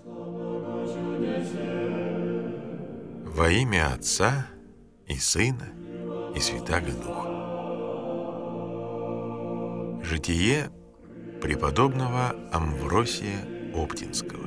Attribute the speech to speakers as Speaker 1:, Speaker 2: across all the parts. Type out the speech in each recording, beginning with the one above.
Speaker 1: Во имя Отца и Сына и Святаго Духа. Житие преподобного Амвросия Оптинского.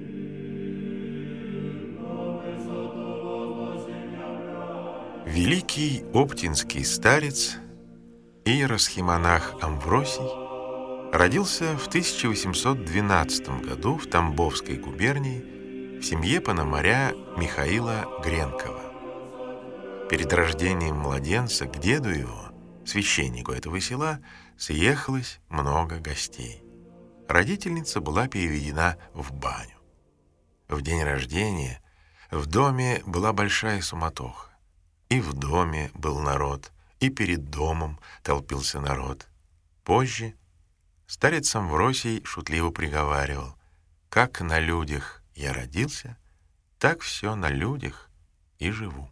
Speaker 1: Великий оптинский старец, иеросхимонах Амвросий, родился в 1812 году в Тамбовской губернии в семье пономаря Михаила Гренкова. Перед рождением младенца к деду его, священнику этого села, съехалось много гостей. Родительница была переведена в баню. В день рождения в доме была большая суматоха. И в доме был народ, и перед домом толпился народ. Позже старец Амвросий шутливо приговаривал: «Как на людях я родился, так все на людях и живу».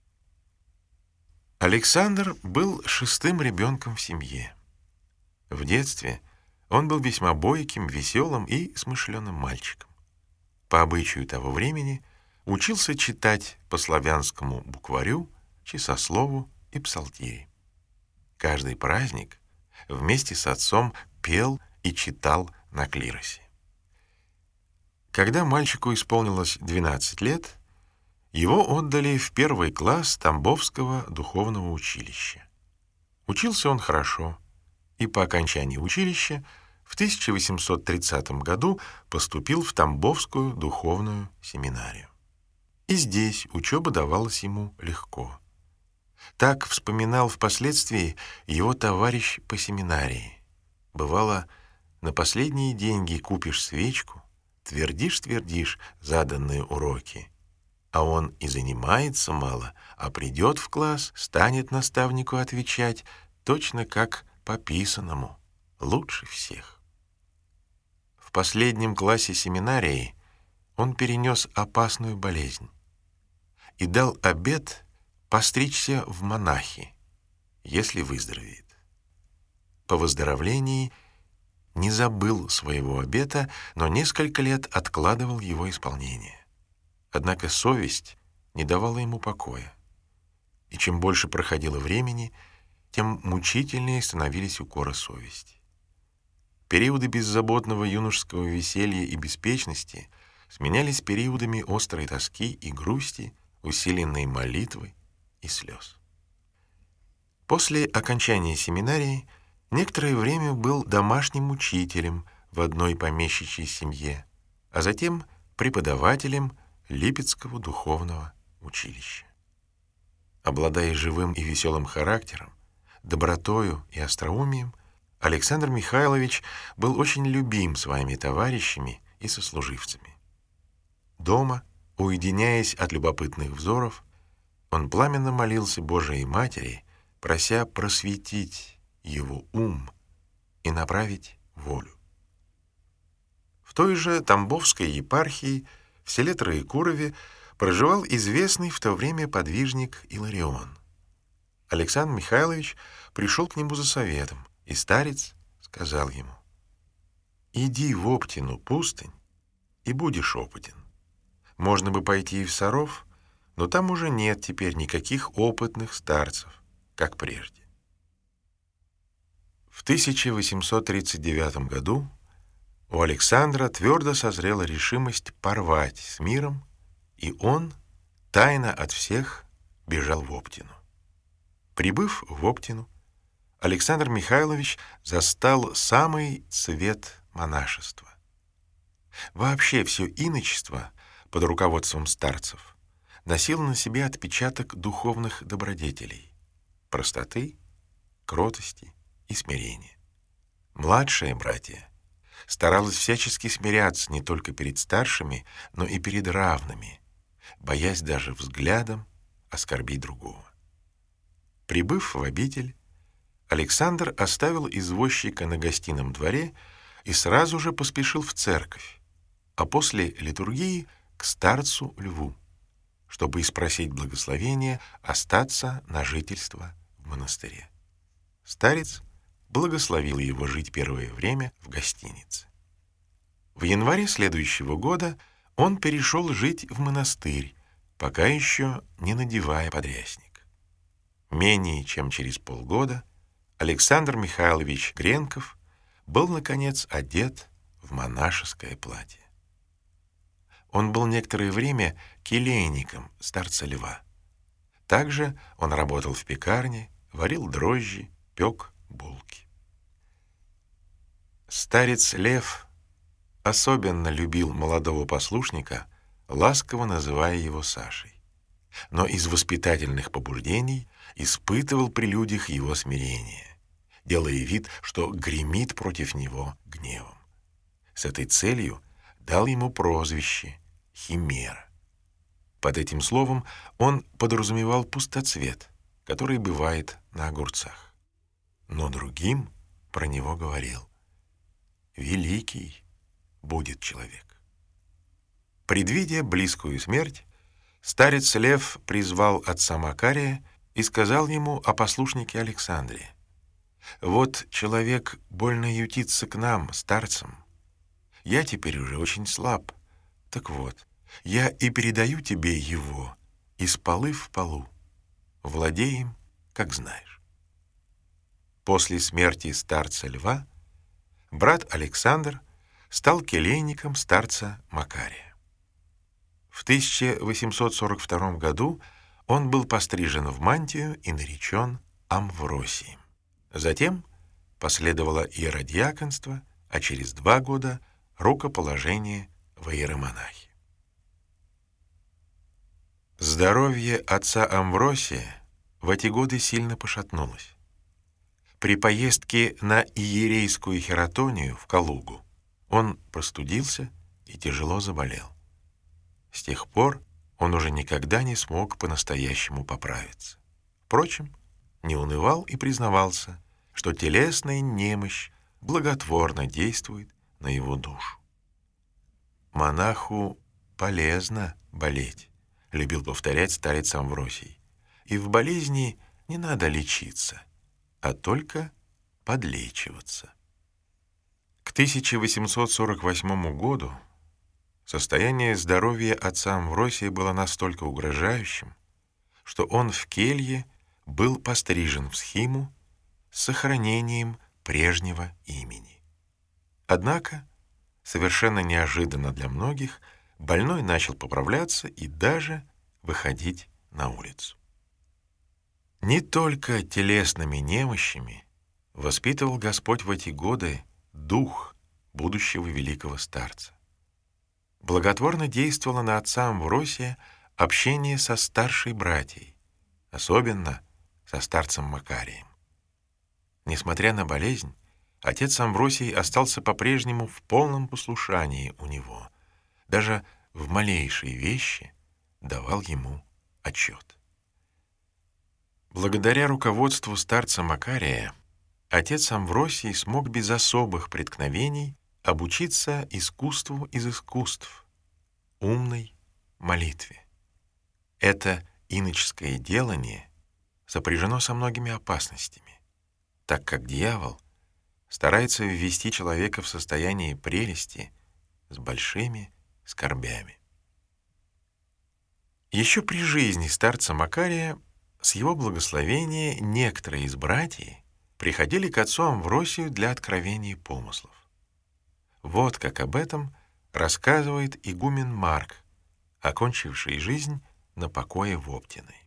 Speaker 1: Александр был шестым ребенком в семье. В детстве он был весьма бойким, веселым и смышленым мальчиком. По обычаю того времени учился читать по славянскому букварю, часослову и псалтири. Каждый праздник вместе с отцом пел и читал на клиросе. Когда мальчику исполнилось 12 лет, его отдали в первый класс Тамбовского духовного училища. Учился он хорошо, и по окончании училища в 1830 году поступил в Тамбовскую духовную семинарию. И здесь учеба давалась ему легко. Так вспоминал впоследствии его товарищ по семинарии. Бывало, на последние деньги купишь свечку, твердишь заданные уроки, а он и занимается мало, а придет в класс, станет наставнику отвечать точно как по писанному, лучше всех. В последнем классе семинарии он перенес опасную болезнь и дал обет постричься в монахи, если выздоровеет. По выздоровлении не забыл своего обета, но несколько лет откладывал его исполнение. Однако совесть не давала ему покоя, и чем больше проходило времени, тем мучительнее становились укоры совести. Периоды беззаботного юношеского веселья и беспечности сменялись периодами острой тоски и грусти, усиленной молитвой и слез. После окончания семинарии некоторое время был домашним учителем в одной помещичьей семье, а затем преподавателем Липецкого духовного училища. Обладая живым и веселым характером, добротою и остроумием, Александр Михайлович был очень любим своими товарищами и сослуживцами. Дома, уединяясь от любопытных взоров, он пламенно молился Божией Матери, прося просветить его ум и направить волю. В той же Тамбовской епархии в селе Троекурове проживал известный в то время подвижник Иларион. Александр Михайлович пришел к нему за советом, и старец сказал ему: «Иди в Оптину пустынь, и будешь опытен. Можно бы пойти и в Саров, но там уже нет теперь никаких опытных старцев, как прежде». В 1839 году у Александра твердо созрела решимость порвать с миром, и он, тайно от всех, бежал в Оптину. Прибыв в Оптину, Александр Михайлович застал самый цвет монашества. Вообще все иночество под руководством старцев носило на себе отпечаток духовных добродетелей — простоты, кротости и смирения. Младшее братья старалось всячески смиряться не только перед старшими, но и перед равными, боясь даже взглядом оскорбить другого. Прибыв в обитель, Александр оставил извозчика на гостином дворе и сразу же поспешил в церковь, а после литургии к старцу Льву, чтобы испросить благословения остаться на жительство в монастыре. Старец благословил его жить первое время в гостинице. В январе следующего года он перешел жить в монастырь, пока еще не надевая подрясник. Менее чем через полгода Александр Михайлович Гренков был, наконец, одет в монашеское платье. Он был некоторое время келейником старца Льва. Также он работал в пекарне, варил дрожжи, пек булки. Старец Лев особенно любил молодого послушника, ласково называя его Сашей, но из воспитательных побуждений испытывал при людях его смирение, делая вид, что гремит против него гневом. С этой целью дал ему прозвище «Химера». Под этим словом он подразумевал пустоцвет, который бывает на огурцах. Но другим про него говорил: «Великий будет человек». Предвидя близкую смерть, старец Лев призвал отца Макария и сказал ему о послушнике Александре: «Вот человек больно ютится к нам, старцам. Я теперь уже очень слаб. Так вот, я и передаю тебе его из полы в полу. Владей им, как знаешь». После смерти старца Льва брат Александр стал келейником старца Макария. В 1842 году он был пострижен в мантию и наречен Амвросием. Затем последовало иеродиаконство, а через 2 года — рукоположение в иеромонахи. Здоровье отца Амвросия в эти годы сильно пошатнулось. При поездке на иерейскую хератонию в Калугу он простудился и тяжело заболел. С тех пор он уже никогда не смог по-настоящему поправиться. Впрочем, не унывал и признавался, что телесная немощь благотворно действует на его душу. «Монаху полезно болеть», — любил повторять старец Амвросий. «И в болезни не надо лечиться, а только подлечиваться». К 1848 году состояние здоровья отца Амвросия было настолько угрожающим, что он в келье был пострижен в схиму с сохранением прежнего имени. Однако, совершенно неожиданно для многих, больной начал поправляться и даже выходить на улицу. Не только телесными немощами воспитывал Господь в эти годы дух будущего великого старца. Благотворно действовало на отца Амвросия общение со старшей братьей, особенно со старцем Макарием. Несмотря на болезнь, отец Амвросий остался по-прежнему в полном послушании у него, даже в малейшие вещи давал ему отчет. Благодаря руководству старца Макария отец Амвросий смог без особых преткновений обучиться искусству из искусств — умной молитве. Это иноческое делание сопряжено со многими опасностями, так как дьявол старается ввести человека в состояние прелести с большими скорбями. Еще при жизни старца Макария с его благословения некоторые из братьев приходили к отцу Амвросию для откровения помыслов. Вот как об этом рассказывает игумен Марк, окончивший жизнь на покое в Оптиной.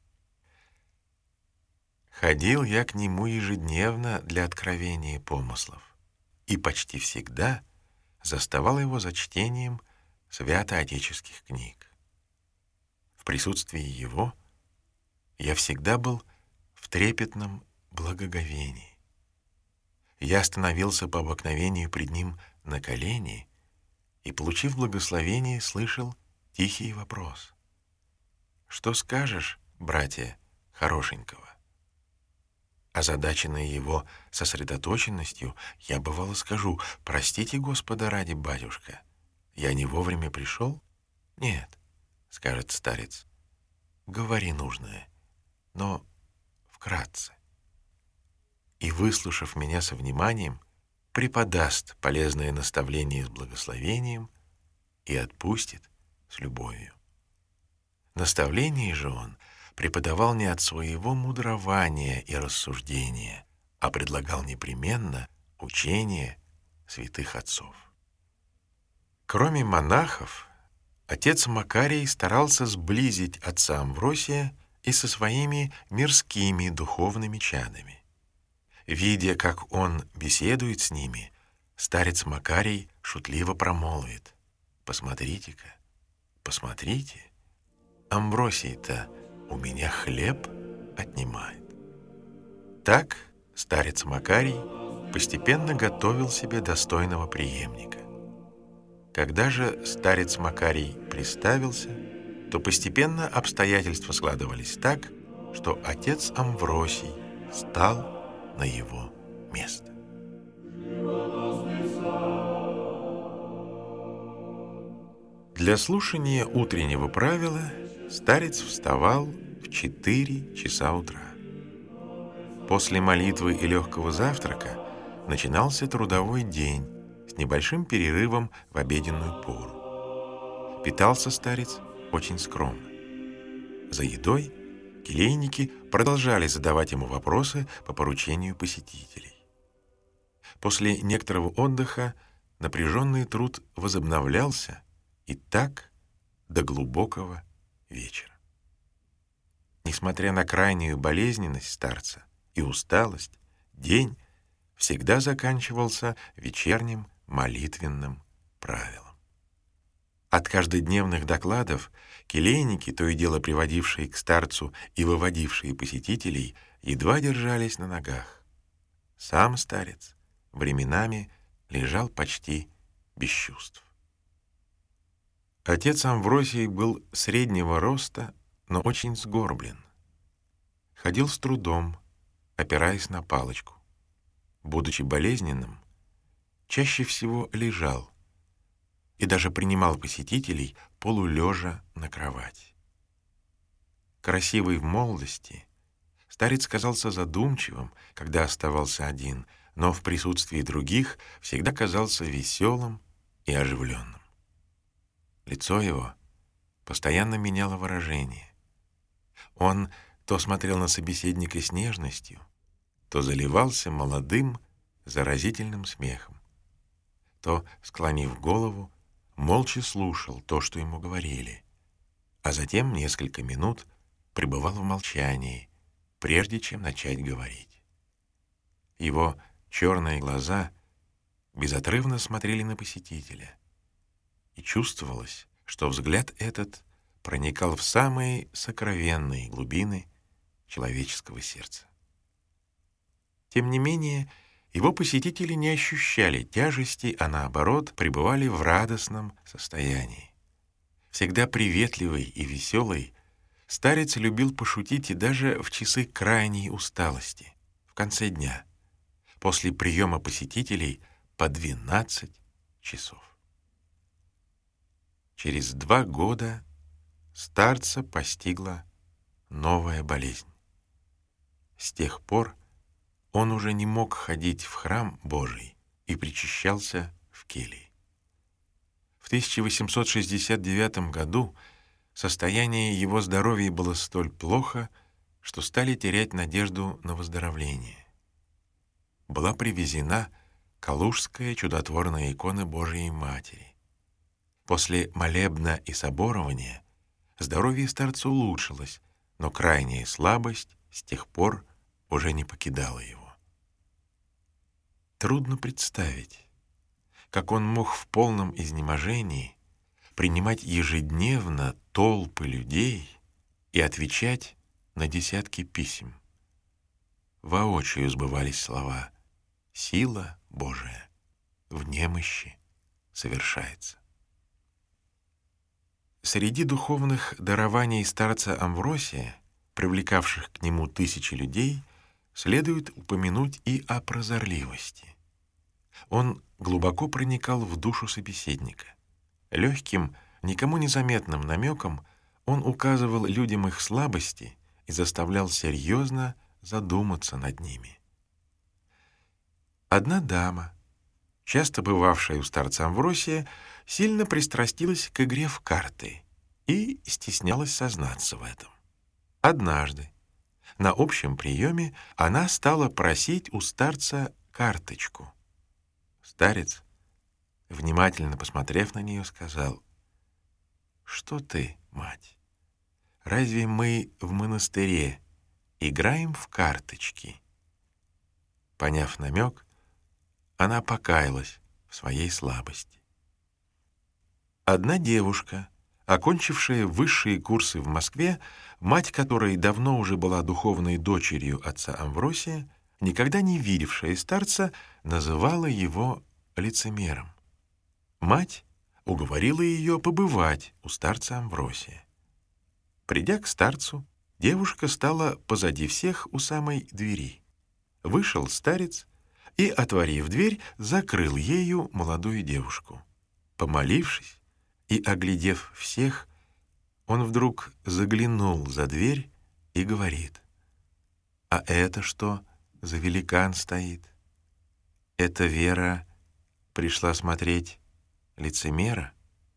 Speaker 1: «Ходил я к нему ежедневно для откровения помыслов, и почти всегда заставал его за чтением святоотеческих книг. В присутствии его я всегда был в трепетном благоговении. Я становился по обыкновению пред ним на колени и, получив благословение, слышал тихий вопрос: «Что скажешь, братья, хорошенького?» Озадаченный его сосредоточенностью, я бывало скажу: «Простите Господа ради, батюшка, я не вовремя пришел?» «Нет», — скажет старец, — «говори нужное, но вкратце». И, выслушав меня со вниманием, преподаст полезное наставление с благословением и отпустит с любовью. Наставление же он преподавал не от своего мудрования и рассуждения, а предлагал непременно учение святых отцов. Кроме монахов, отец Макарий старался сблизить отца Амвросия и со своими мирскими духовными чадами. Видя, как он беседует с ними, старец Макарий шутливо промолвит: «Посмотрите-ка, посмотрите, Амвросий-то у меня хлеб отнимает». Так старец Макарий постепенно готовил себе достойного преемника. Когда же старец Макарий приставился, то постепенно обстоятельства складывались так, что отец Амвросий стал на его место. Для слушания утреннего правила старец вставал в 4 часа утра. После молитвы и легкого завтрака начинался трудовой день с небольшим перерывом в обеденную пору. Питался старец очень скромно. За едой келейники продолжали задавать ему вопросы по поручению посетителей. После некоторого отдыха напряженный труд возобновлялся, и так до глубокого вечера. Несмотря на крайнюю болезненность старца и усталость, день всегда заканчивался вечерним молитвенным правилом. От каждодневных докладов келейники, то и дело приводившие к старцу и выводившие посетителей, едва держались на ногах. Сам старец временами лежал почти без чувств. Отец Амвросий был среднего роста, но очень сгорблен. Ходил с трудом, опираясь на палочку. Будучи болезненным, чаще всего лежал и даже принимал посетителей полулежа на кровати. Красивый в молодости, старец казался задумчивым, когда оставался один, но в присутствии других всегда казался веселым и оживленным. Лицо его постоянно меняло выражение. Он то смотрел на собеседника с нежностью, то заливался молодым, заразительным смехом, то, склонив голову, молча слушал то, что ему говорили, а затем несколько минут пребывал в молчании, прежде чем начать говорить. Его черные глаза безотрывно смотрели на посетителя, и чувствовалось, что взгляд этот проникал в самые сокровенные глубины человеческого сердца. Тем не менее, его посетители не ощущали тяжести, а наоборот, пребывали в радостном состоянии. Всегда приветливый и веселый, старец любил пошутить и даже в часы крайней усталости, в конце дня, после приема посетителей по 12 часов. Через 2 года старца постигла новая болезнь. С тех пор он уже не мог ходить в храм Божий и причащался в келии. В 1869 году состояние его здоровья было столь плохо, что стали терять надежду на выздоровление. Была привезена калужская чудотворная икона Божией Матери. После молебна и соборования здоровье старца улучшилось, но крайняя слабость с тех пор уже не покидала его. Трудно представить, как он мог в полном изнеможении принимать ежедневно толпы людей и отвечать на десятки писем. Воочию сбывались слова: «Сила Божия в немощи совершается». Среди духовных дарований старца Амвросия, привлекавших к нему тысячи людей, следует упомянуть и о прозорливости. Он глубоко проникал в душу собеседника. Легким, никому незаметным намеком он указывал людям их слабости и заставлял серьезно задуматься над ними. Одна дама, часто бывавшая у старца Амвросия, сильно пристрастилась к игре в карты и стеснялась сознаться в этом. Однажды на общем приеме она стала просить у старца карточку. Старец, внимательно посмотрев на нее, сказал: «Что ты, мать, разве мы в монастыре играем в карточки?» Поняв намек, она покаялась в своей слабости. Одна девушка, окончившая высшие курсы в Москве, мать которой давно уже была духовной дочерью отца Амвросия, никогда не видевшая старца, называла его лицемером. Мать уговорила ее побывать у старца Амвросия. Придя к старцу, девушка стала позади всех у самой двери. Вышел старец и, отворив дверь, закрыл ею молодую девушку. Помолившись и оглядев всех, он вдруг заглянул за дверь и говорит: «А это что за великан стоит? Эта Вера пришла смотреть лицемера?»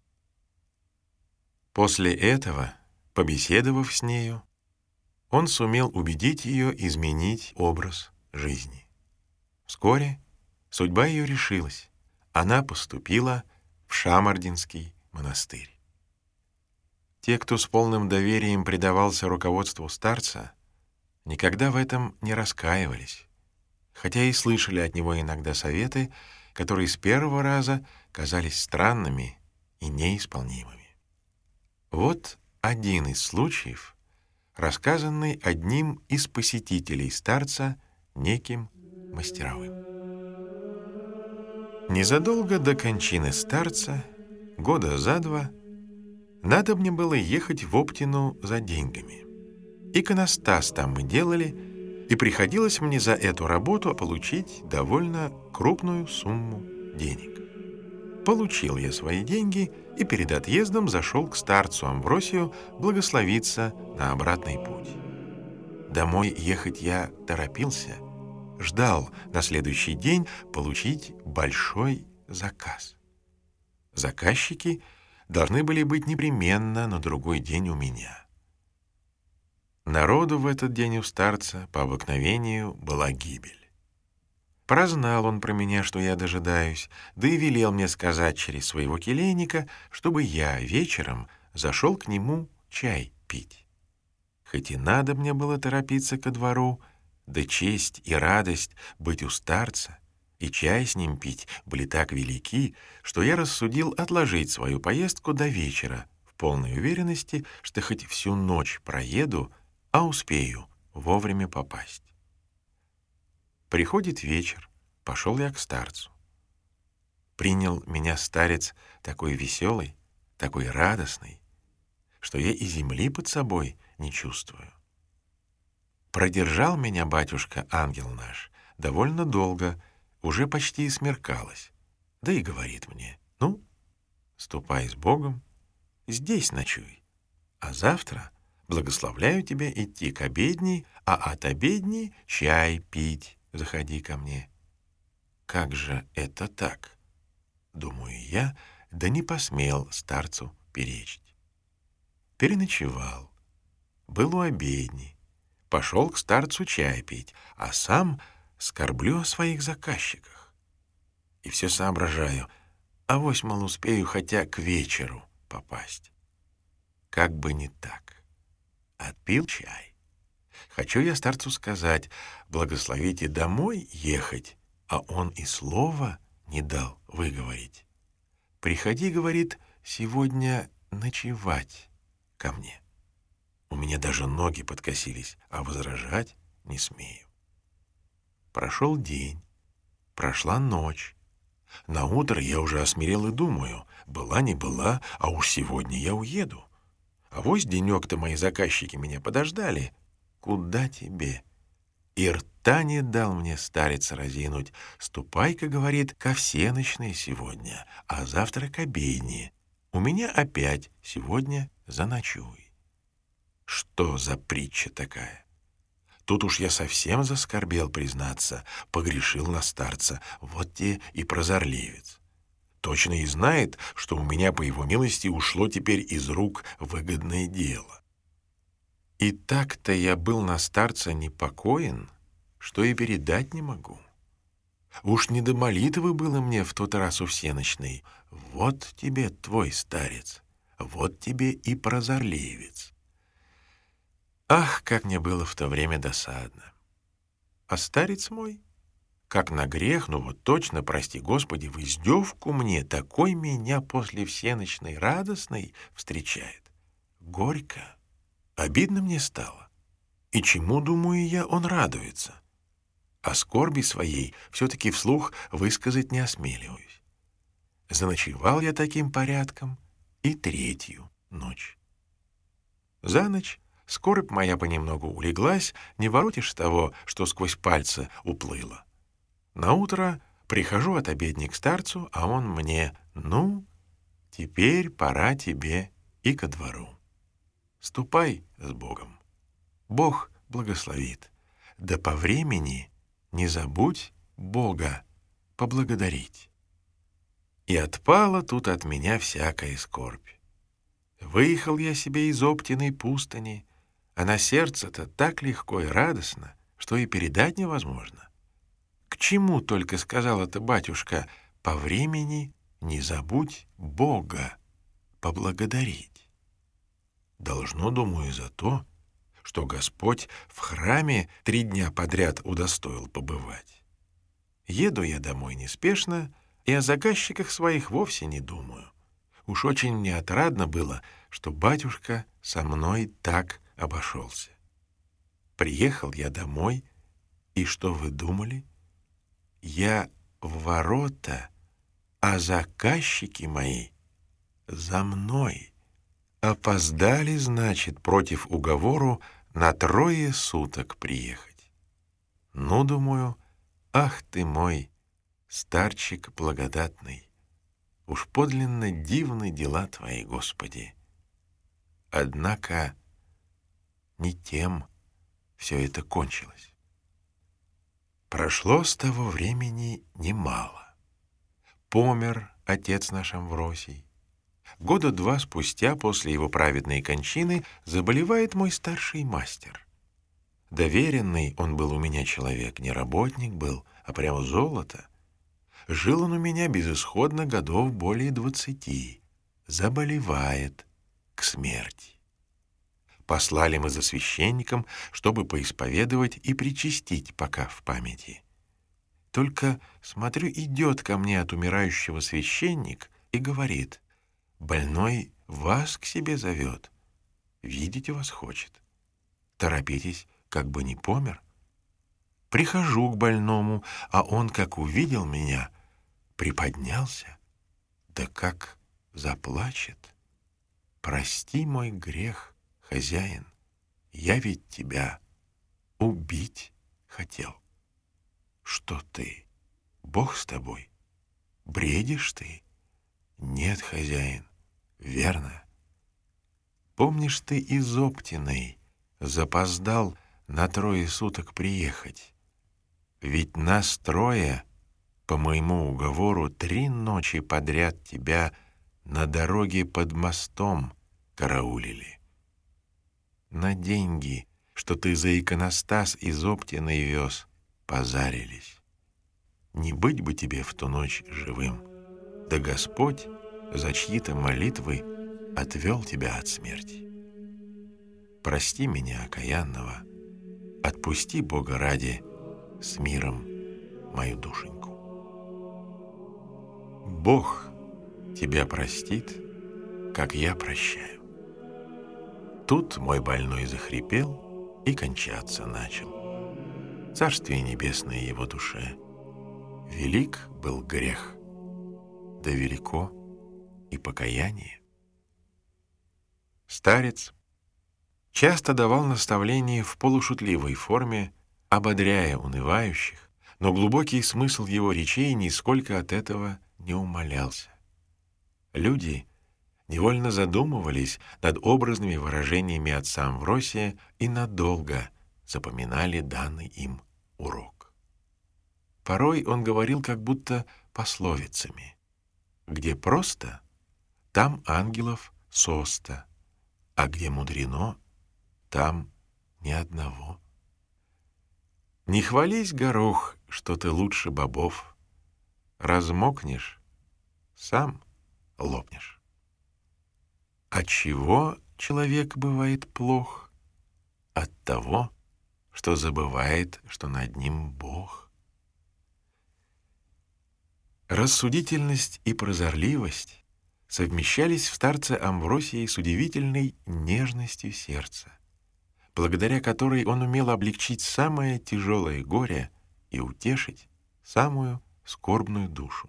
Speaker 1: После этого, побеседовав с нею, он сумел убедить ее изменить образ жизни. Вскоре судьба ее решилась. Она поступила в Шамардинский монастырь. Те, кто с полным доверием предавался руководству старца, никогда в этом не раскаивались, хотя и слышали от него иногда советы, которые с первого раза казались странными и неисполнимыми. Вот один из случаев, рассказанный одним из посетителей старца, неким Мастеровым. Незадолго до кончины старца, года за 2, надо мне было ехать в Оптину за деньгами. Иконостас там мы делали, и приходилось мне за эту работу получить довольно крупную сумму денег. Получил я свои деньги и перед отъездом зашел к старцу Амвросию благословиться на обратный путь. Домой ехать я торопился, ждал на следующий день получить большой заказ. Заказчики должны были быть непременно на другой день у меня. Народу в этот день у старца по обыкновению была гибель. Прознал он про меня, что я дожидаюсь, да и велел мне сказать через своего келейника, чтобы я вечером зашел к нему чай пить. Хоть и надо мне было торопиться ко двору, да честь и радость быть у старца и чай с ним пить были так велики, что я рассудил отложить свою поездку до вечера в полной уверенности, что хоть всю ночь проеду, а успею вовремя попасть. Приходит вечер, пошел я к старцу. Принял меня старец такой веселый, такой радостный, что я и земли под собой не чувствую. Продержал меня батюшка, ангел наш, довольно долго, уже почти смеркалось, да и говорит мне: «Ну, ступай с Богом, здесь ночуй, а завтра благословляю тебя идти к обедни, а от обедни чай пить заходи ко мне». Как же это так? Думаю я, да не посмел старцу перечить. Переночевал, был у обедни, пошел к старцу чай пить, а сам скорблю о своих заказчиках. И все соображаю, авось, мол, успею хотя к вечеру попасть. Как бы не так. Отпил чай. Хочу я старцу сказать: благословите домой ехать, а он и слова не дал выговорить. «Приходи, — говорит, — сегодня ночевать ко мне». У меня даже ноги подкосились, а возражать не смею. Прошел день, прошла ночь. Наутро я уже осмелел и думаю: была не была, а уж сегодня я уеду. Авось денек-то мои заказчики меня подождали. Куда тебе? И рта не дал мне старец разинуть. «Ступай-ка, — говорит, — ко всенощной сегодня, а завтра к обедне. У меня опять сегодня заночуй». Что за притча такая? Тут уж я совсем заскорбел, признаться, погрешил на старца, вот те и прозорливец. точно и знает, что у меня, по его милости, ушло теперь из рук выгодное дело. И так-то я был на старца непокоен, что и передать не могу. Уж не до молитвы было мне в тот раз у всенощной. Вот тебе твой старец, вот тебе и прозорливец. Ах, как мне было в то время досадно. А старец мой, как на грех, ну вот точно, прости Господи, в издевку мне, такой меня после всенощной радостной встречает. Горько, обидно мне стало. И чему, думаю я, он радуется? О скорби своей все-таки вслух высказать не осмеливаюсь. Заночевал я таким порядком и третью ночь. За ночь скорбь моя понемногу улеглась, не воротишь того, что сквозь пальцы уплыло. Наутро прихожу от обедни к старцу, а он мне: «Ну, теперь пора тебе и ко двору. Ступай с Богом. Бог благословит. Да по времени не забудь Бога поблагодарить». И отпала тут от меня всякая скорбь. Выехал я себе из Оптиной пустыни, а на сердце-то так легко и радостно, что и передать невозможно. К чему только сказал это батюшка: по времени не забудь Бога поблагодарить. Должно, думаю, за то, что Господь в храме 3 дня подряд удостоил побывать. Еду я домой неспешно, и о заказчиках своих вовсе не думаю. Уж очень мне отрадно было, что батюшка со мной так обошелся. Приехал я домой, и что вы думали? Я в ворота, а заказчики мои за мной. Опоздали, значит, против уговору на 3 суток приехать. Ну, думаю, ах ты мой старчик благодатный, уж подлинно дивны дела твои, Господи. Однако не тем все это кончилось. Прошло с того времени немало. Помер отец наш Амвросий. 2 года спустя, после его праведной кончины, заболевает мой старший мастер. Доверенный он был у меня человек, не работник был, а прямо золото. Жил он у меня безысходно годов более 20. Заболевает к смерти. Послали мы за священником, чтобы поисповедовать и причастить пока в памяти. Только, смотрю, идет ко мне от умирающего священник и говорит: «Больной вас к себе зовет, видеть вас хочет. Торопитесь, как бы не помер». Прихожу к больному, а он, как увидел меня, приподнялся, да как заплачет: «Прости мой грех, хозяин, я ведь тебя убить хотел». «Что ты? Бог с тобой? Бредишь ты?» «Нет, хозяин, верно. Помнишь, ты из Оптиной запоздал на 3 суток приехать? Ведь нас 3, по моему уговору, 3 ночи подряд тебя на дороге под мостом караулили. На деньги, что ты за иконостас из Оптиной вез, позарились. Не быть бы тебе в ту ночь живым, да Господь за чьи-то молитвы отвел тебя от смерти. Прости меня, окаянного, отпусти, Бога ради, с миром мою душеньку. Бог тебя простит, как я прощаю». Тут мой больной захрипел и кончаться начал. Царствие небесное его душе. Велик был грех, да велико и покаяние. Старец часто давал наставления в полушутливой форме, ободряя унывающих, но глубокий смысл его речей нисколько от этого не умалялся. Люди невольно задумывались над образными выражениями отца Амвросия и надолго запоминали данный им урок. Порой он говорил как будто пословицами. Где просто, там ангелов соста, а где мудрено, там ни одного. Не хвались, горох, что ты лучше бобов. Размокнешь, сам лопнешь. Отчего человек бывает плох? От того, что забывает, что над ним Бог. Рассудительность и прозорливость совмещались в старце Амвросии с удивительной нежностью сердца, благодаря которой он умел облегчить самое тяжелое горе и утешить самую скорбную душу.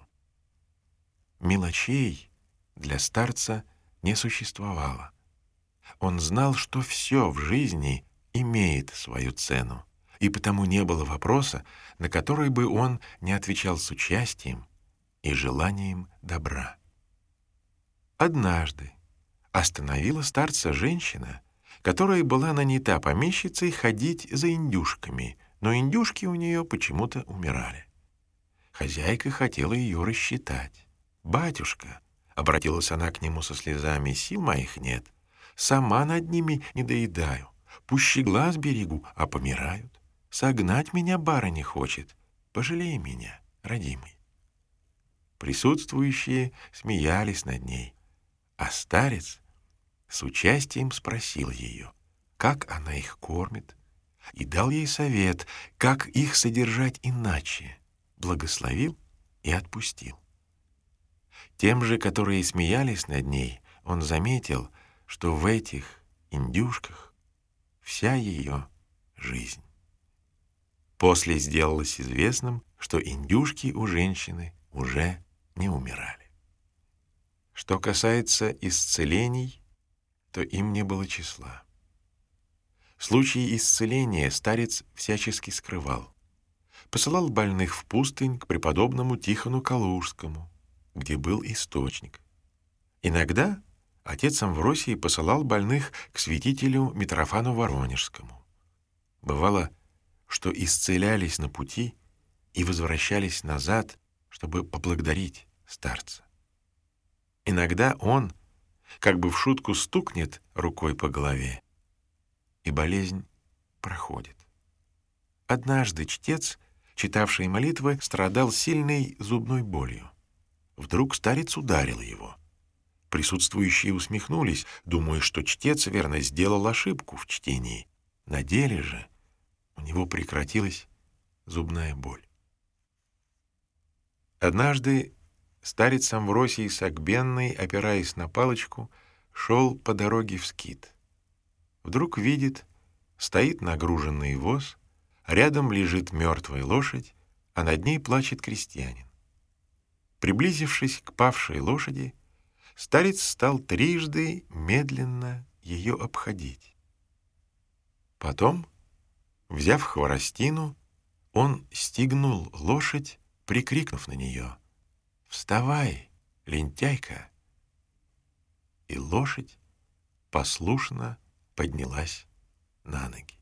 Speaker 1: Мелочей для старца не существовало. Он знал, что все в жизни имеет свою цену, и потому не было вопроса, на который бы он не отвечал с участием и желанием добра. Однажды остановила старца женщина, которая была нанята помещицей ходить за индюшками, но индюшки у нее почему-то умирали. Хозяйка хотела ее рассчитать. «Батюшка», — обратилась она к нему со слезами, — «сил моих нет, сама над ними не доедаю, пуще глаз берегу, а помирают. Согнать меня барыня хочет, пожалей меня, родимый». Присутствующие смеялись над ней, а старец с участием спросил ее, как она их кормит, и дал ей совет, как их содержать иначе, благословил и отпустил. Тем же, которые смеялись над ней, он заметил, что в этих индюшках вся ее жизнь. После сделалось известным, что индюшки у женщины уже не умирали. Что касается исцелений, то им не было числа. Случаи исцеления старец всячески скрывал. Посылал больных в пустынь к преподобному Тихону Калужскому, где был источник. Иногда отец Амвросий посылал больных к святителю Митрофану Воронежскому. Бывало, что исцелялись на пути и возвращались назад, чтобы поблагодарить старца. Иногда он, как бы в шутку, стукнет рукой по голове, и болезнь проходит. Однажды чтец, читавший молитвы, страдал сильной зубной болью. Вдруг старец ударил его. Присутствующие усмехнулись, думая, что чтец верно сделал ошибку в чтении. На деле же у него прекратилась зубная боль. Однажды старец Амвросий Согбенный, опираясь на палочку, шел по дороге в скит. Вдруг видит, стоит нагруженный воз, рядом лежит мертвая лошадь, а над ней плачет крестьянин. Приблизившись к павшей лошади, старец стал трижды медленно ее обходить. Потом, взяв хворостину, он стегнул лошадь, прикрикнув на нее: «Вставай, лентяйка!» И лошадь послушно поднялась на ноги.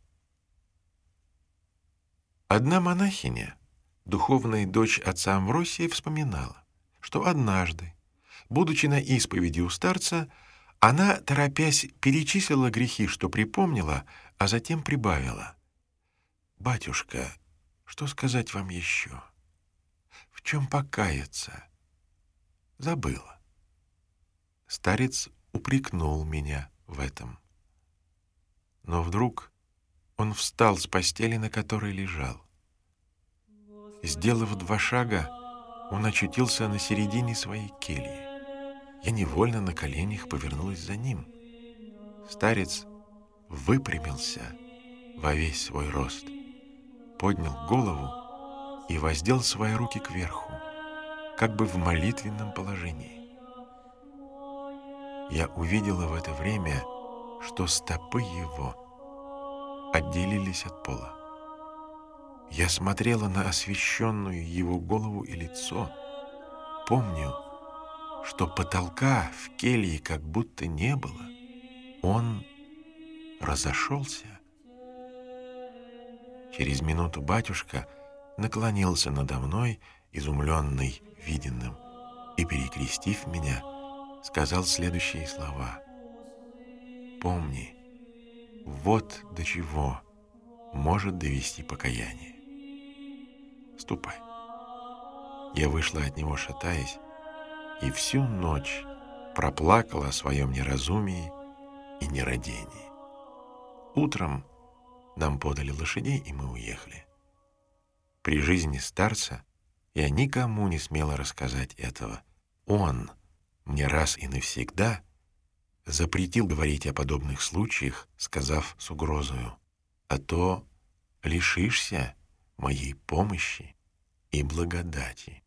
Speaker 1: Одна монахиня, духовная дочь отца Амвросия, вспоминала, что однажды, будучи на исповеди у старца, она, торопясь, перечислила грехи, что припомнила, а затем прибавила: «Батюшка, что сказать вам еще? В чем покаяться? Забыла». Старец упрекнул меня в этом. Но вдруг он встал с постели, на которой лежал. Сделав 2 шага, он очутился на середине своей кельи. Я невольно на коленях повернулась за ним. Старец выпрямился во весь свой рост, поднял голову и воздел свои руки кверху, как бы в молитвенном положении. Я увидела в это время, что стопы его отделились от пола. Я смотрела на освещенную его голову и лицо. Помню, что потолка в келье как будто не было. Он разошелся. Через минуту батюшка наклонился надо мной, изумленный виденным, и, перекрестив меня, сказал следующие слова: «Помни, вот до чего может довести покаяние. Ступай». Я вышла от него, шатаясь, и всю ночь проплакала о своем неразумии и нерадении. Утром нам подали лошадей, и мы уехали. При жизни старца я никому не смела рассказать этого. Он мне раз и навсегда запретил говорить о подобных случаях, сказав с угрозою: «А то лишишься моей помощи и благодати».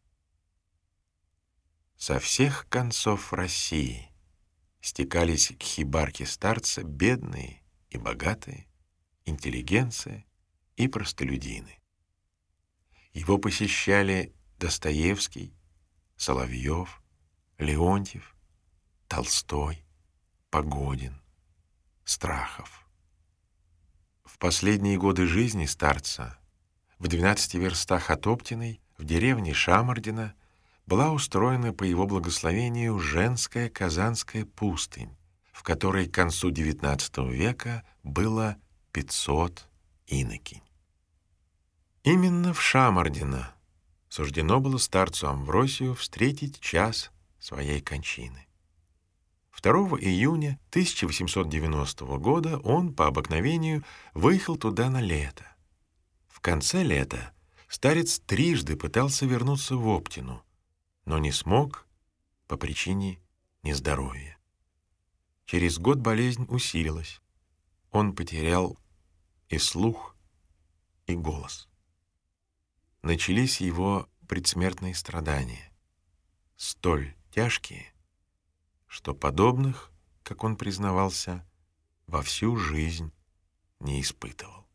Speaker 1: Со всех концов России стекались к хибарке старца бедные и богатые, интеллигенция и простолюдины. Его посещали Достоевский, Соловьев, Леонтьев, Толстой, Погодин, Страхов. В последние годы жизни старца в 12 верстах от Оптиной, в деревне Шамардино, была устроена по его благословению женская Казанская пустынь, в которой к концу XIX века было 500 инокинь. Именно в Шамардино суждено было старцу Амвросию встретить час своей кончины. 2 июня 1890 года он по обыкновению выехал туда на лето. В конце лета старец трижды пытался вернуться в Оптину, но не смог по причине нездоровья. Через год болезнь усилилась. Он потерял и слух, и голос. Начались его предсмертные страдания, столь тяжкие, что подобных, как он признавался, во всю жизнь не испытывал.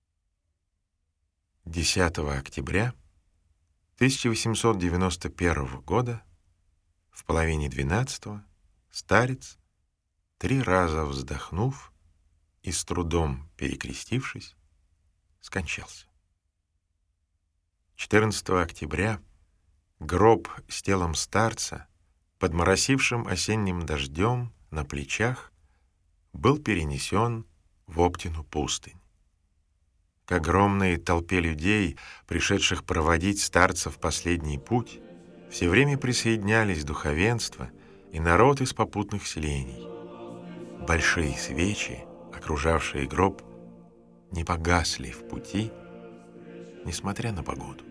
Speaker 1: 10 октября 1891 года в половине 12-го старец, 3 раза вздохнув и с трудом перекрестившись, скончался. 14 октября гроб с телом старца, под моросившим осенним дождем на плечах, был перенесен в Оптину пустынь. К огромной толпе людей, пришедших проводить старца в последний путь, все время присоединялись духовенство и народ из попутных селений. Большие свечи, окружавшие гроб, не погасли в пути, несмотря на погоду.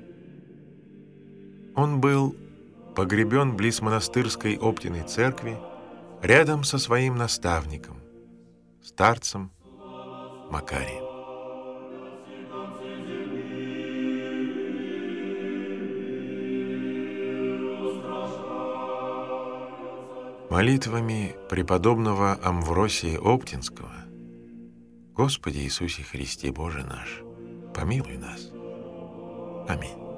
Speaker 1: Он был погребен близ монастырской Оптиной церкви рядом со своим наставником, старцем Макарием. Молитвами преподобного Амвросия Оптинского: Господи Иисусе Христе, Боже наш, помилуй нас. Аминь.